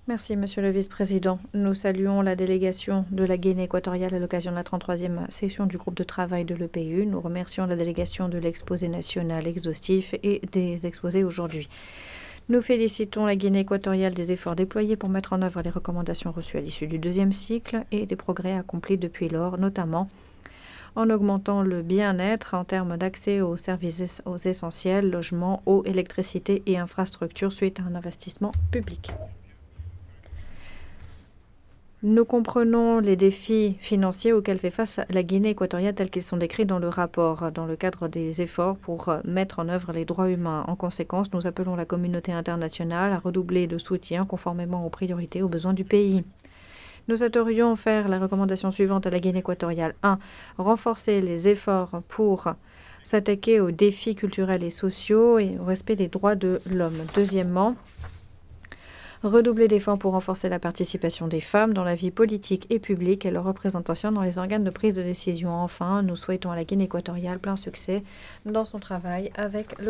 Merci, Monsieur le Vice-président. Nous saluons la délégation de la Guinée équatoriale à l'occasion de la 33e session du groupe de travail de l'EPU. Nous remercions la délégation de l'exposé national exhaustif et des exposés aujourd'hui. Nous félicitons la Guinée équatoriale des efforts déployés pour mettre en œuvre les recommandations reçues à l'issue du deuxième cycle et des progrès accomplis depuis lors, notamment en augmentant le bien-être en termes d'accès aux services essentiels, logements, eau, électricité et infrastructures suite à un investissement public. Nous comprenons les défis financiers auxquels fait face la Guinée équatoriale tels qu'ils sont décrits dans le rapport, dans le cadre des efforts pour mettre en œuvre les droits humains. En conséquence, nous appelons la communauté internationale à redoubler de soutien conformément aux priorités et aux besoins du pays. Nous souhaiterions faire la recommandation suivante à la Guinée équatoriale. 1. Renforcer les efforts pour s'attaquer aux défis culturels et sociaux et au respect des droits de l'homme. Deuxièmement, redoubler d'efforts pour renforcer la participation des femmes dans la vie politique et publique et leur représentation dans les organes de prise de décision. Enfin, nous souhaitons à la Guinée équatoriale plein succès dans son travail avec le